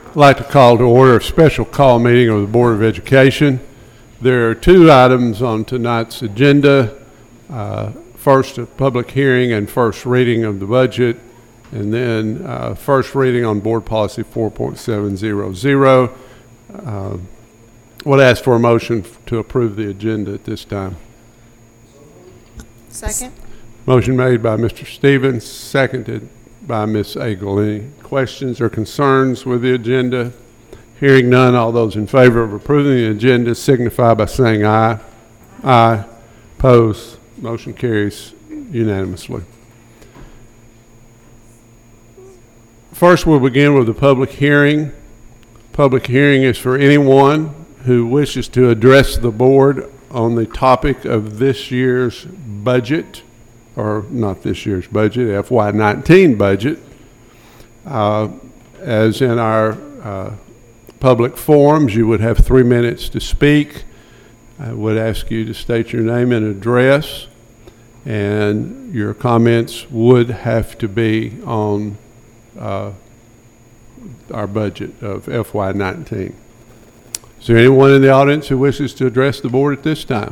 I'd like to call to order a special call meeting of the Board of Education. There are two items on tonight's agenda. First, a public hearing and first reading of the budget, and then first reading on Board Policy 4.700. Would ask for a motion to approve the agenda at this time. Second. Motion made by Mr. Stevens, seconded by Ms. Agle. Any questions or concerns with the agenda? Hearing none, all those in favor of approving the agenda signify by saying aye. Aye. Opposed? Motion carries unanimously. First, we'll begin with the public hearing. Public hearing is for anyone who wishes to address the board on the topic of this year's budget, or not this year's budget, FY19 budget. As in our public forums, you would have 3 minutes to speak. I would ask you to state your name and address, and your comments would have to be on our budget of FY19. Is there anyone in the audience who wishes to address the board at this time?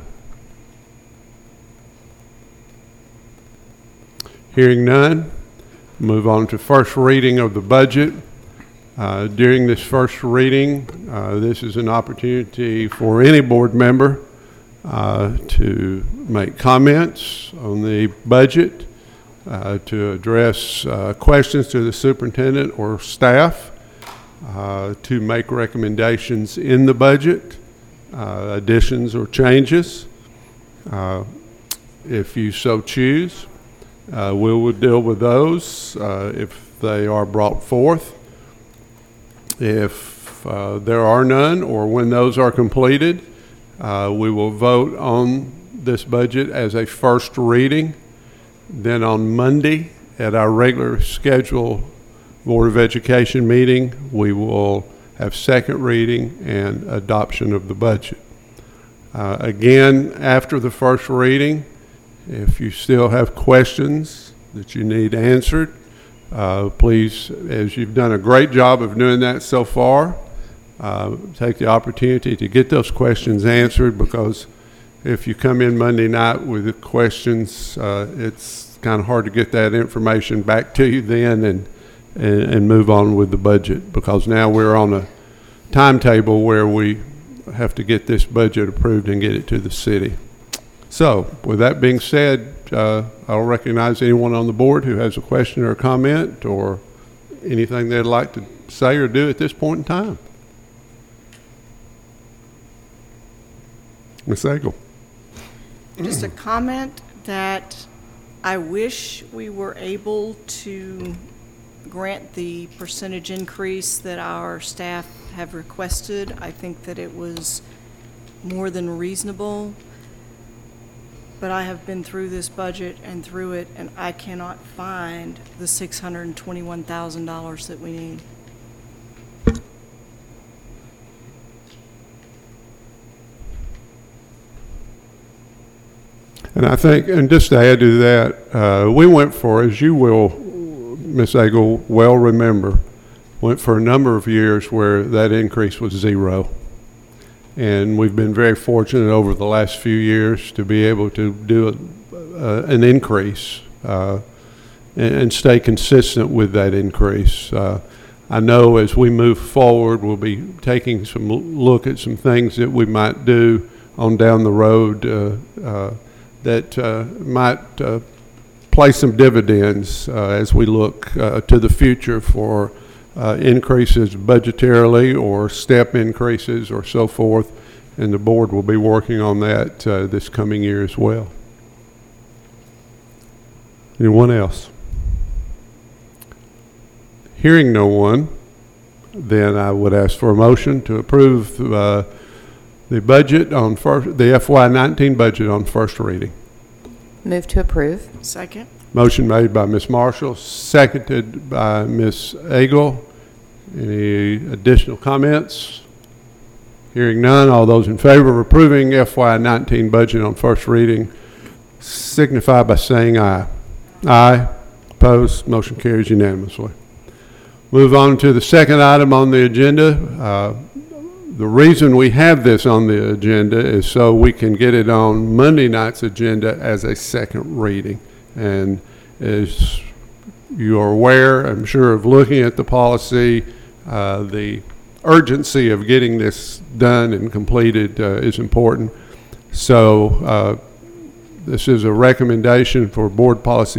Hearing none, move on to first reading of the budget. During this first reading, this is an opportunity for any board member to make comments on the budget, to address questions to the superintendent or staff, to make recommendations in the budget, additions or changes, if you so choose. We will deal with those if they are brought forth. If there are none, or when those are completed, we will vote on this budget as a first reading. Then on Monday, at our regular scheduled Board of Education meeting, we will have second reading and adoption of the budget. Again, after the first reading, if you still have questions that you need answered, please, as you've done a great job of doing that so far, take the opportunity to get those questions answered, because if you come in Monday night with the questions, it's kind of hard to get that information back to you then and move on with the budget, because now we're on a timetable where we have to get this budget approved and get it to the city. So with that being said, I'll recognize anyone on the board who has a question or a comment or anything they'd like to say or do at this point in time. Ms. Agle. Just a comment that I wish we were able to grant the percentage increase that our staff have requested. I think that it was more than reasonable. But I have been through this budget and through it, and I cannot find the $621,000 that we need. And I think, and just to add to that, we went for, as you will, Ms. Agle, well remember, went for a number of years where that increase was zero. And we've been very fortunate over the last few years to be able to do an increase and stay consistent with that increase. I know as we move forward, we'll be taking some look at some things that we might do on down the road that might play some dividends as we look to the future for increases budgetarily or step increases or so forth, and the board will be working on that this coming year as well. Anyone else? Hearing no one, then I would ask for a motion to approve the budget on the FY19 budget on first reading. Move to approve. Second. Motion made by Ms. Marshall, seconded by Ms. Agle. Any additional comments? Hearing none, all those in favor of approving FY19 budget on first reading signify by saying aye. Aye. Opposed? Motion carries unanimously. Move on to the second item on the agenda. The reason we have this on the agenda is so we can get it on Monday night's agenda as a second reading. And as you are aware, I'm sure, of looking at the policy, the urgency of getting this done and completed is important. So this is a recommendation for Board Policy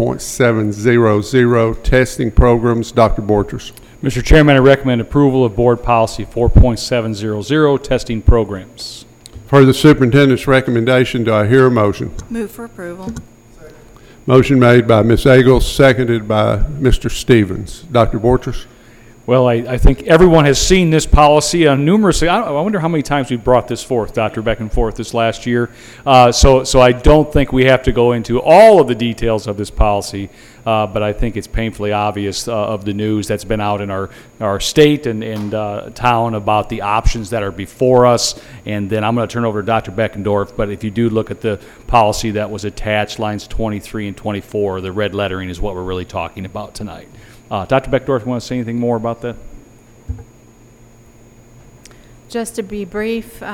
4.700, testing programs. Dr. Borchers. Mr. Chairman, I recommend approval of Board Policy 4.700, testing programs. For the superintendent's recommendation, do I hear a motion? Move for approval. Motion made by Ms. Eagles, seconded by Mr. Stevens. Dr. Borchers? Well, I think everyone has seen this policy on numerous. I wonder how many times we brought this forth, Dr. back and forth this last year. So I don't think we have to go into all of the details of this policy, but I think it's painfully obvious of the news that's been out in our state and town about the options that are before us. And then I'm going to turn over to Dr. Beckendorf. But if you do look at the policy that was attached, lines 23 and 24, the red lettering is what we're really talking about tonight. Dr. Beckendorf, you want to say anything more about that? Just to be brief,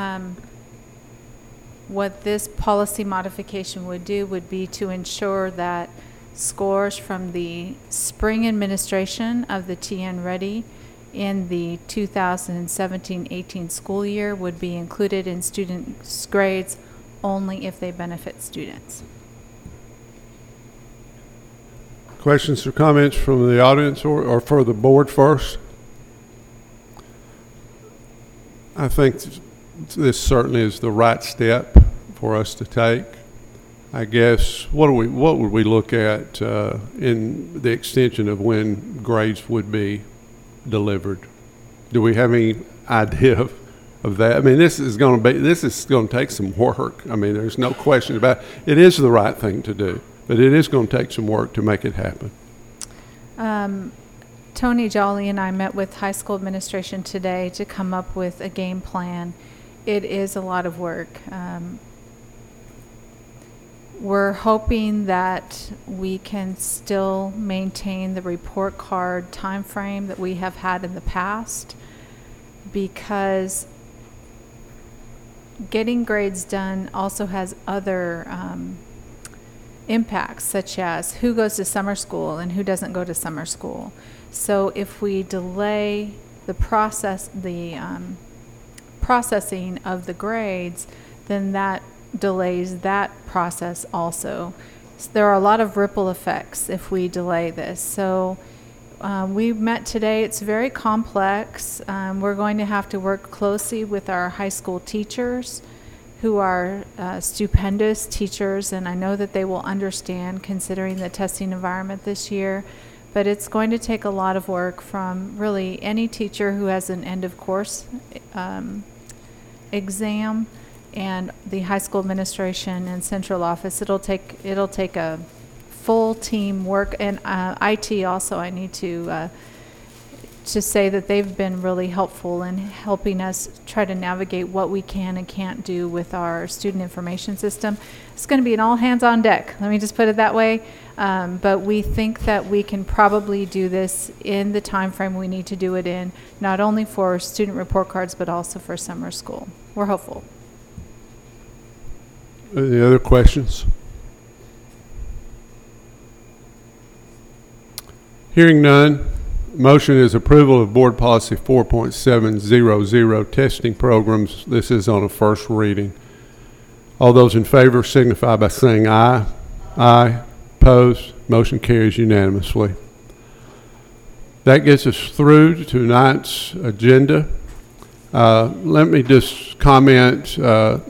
what this policy modification would do would be to ensure that scores from the spring administration of the TN Ready in the 2017-18 school year would be included in students' grades only if they benefit students. Questions or comments from the audience or for the board first? I think this certainly is the right step for us to take. I guess, what would we look at in the extension of when grades would be delivered? Do we have any idea of that? I mean, this is going to take some work. I mean, there's no question about it. It is the right thing to do. But it is going to take some work to make it happen. Tony Jolly and I met with high school administration today to come up with a game plan. It is a lot of work. We're hoping that we can still maintain the report card time frame that we have had in the past, because getting grades done also has other impacts, such as who goes to summer school and who doesn't go to summer school. So if we delay the processing of the grades, then that delays that process also. So there are a lot of ripple effects if we delay this. So we met today. It's very complex. We're going to have to work closely with our high school teachers, who are stupendous teachers, and I know that they will understand considering the testing environment this year. But it's going to take a lot of work from really any teacher who has an end of course exam, and the high school administration and central office. It'll take a full team work, and IT also. I need to say that they've been really helpful in helping us try to navigate what we can and can't do with our student information system. It's going to be an all hands on deck, let me just put it that way. But we think that we can probably do this in the time frame we need to do it in, not only for student report cards, but also for summer school. We're hopeful. Any other questions? Hearing none. Motion is approval of Board Policy 4.700, testing programs. This is on a first reading. All those in favor signify by saying aye. Aye. Opposed? Motion carries unanimously. That gets us through to tonight's agenda. Let me just comment.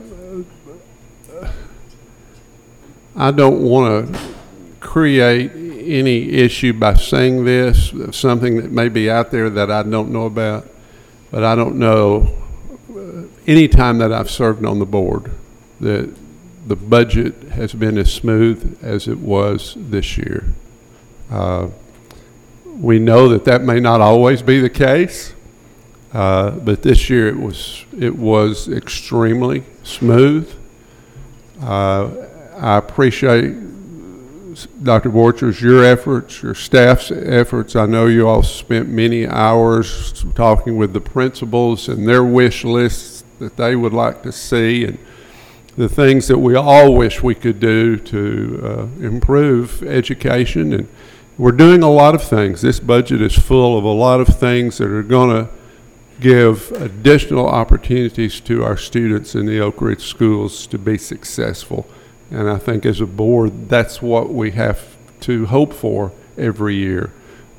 I don't want to create any issue by saying this, something that may be out there that I don't know about, but I don't know any time that I've served on the board that the budget has been as smooth as it was this year. We know that may not always be the case, but this year it was extremely smooth. I appreciate Dr. Borchers, your efforts, your staff's efforts. I know you all spent many hours talking with the principals and their wish lists that they would like to see, and the things that we all wish we could do to improve education. And we're doing a lot of things. This budget is full of a lot of things that are going to give additional opportunities to our students in the Oak Ridge schools to be successful. And I think as a board, that's what we have to hope for every year.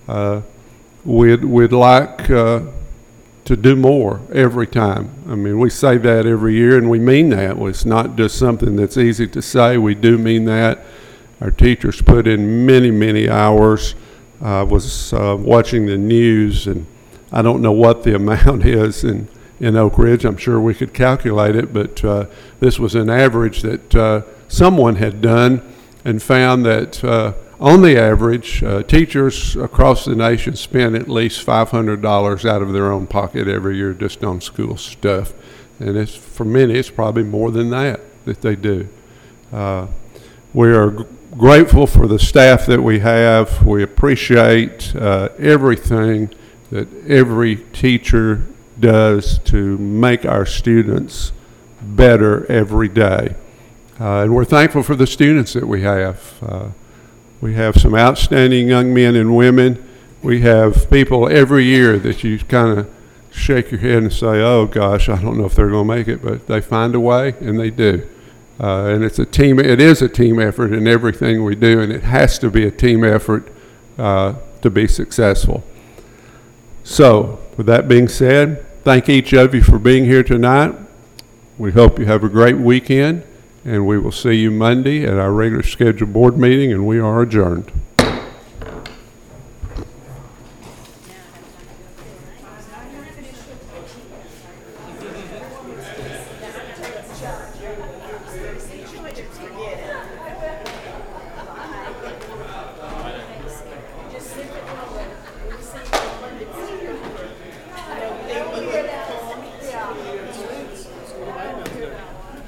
We'd like to do more every time. I mean, we say that every year, and we mean that. It's not just something that's easy to say. We do mean that. Our teachers put in many, many hours. I was watching the news, and I don't know what the amount is in Oak Ridge. I'm sure we could calculate it, but this was an average that someone had done and found that on the average, teachers across the nation spend at least $500 out of their own pocket every year just on school stuff. And for many, it's probably more than that they do. We are grateful for the staff that we have. We appreciate everything that every teacher does to make our students better every day. And we're thankful for the students that we have. We have some outstanding young men and women. We have people every year that you kind of shake your head and say, oh gosh, I don't know if they're going to make it, but they find a way, and they do. And it is a team effort in everything we do, and it has to be a team effort to be successful. So, with that being said, thank each of you for being here tonight. We hope you have a great weekend, and we will see you Monday at our regular scheduled board meeting, and we are adjourned.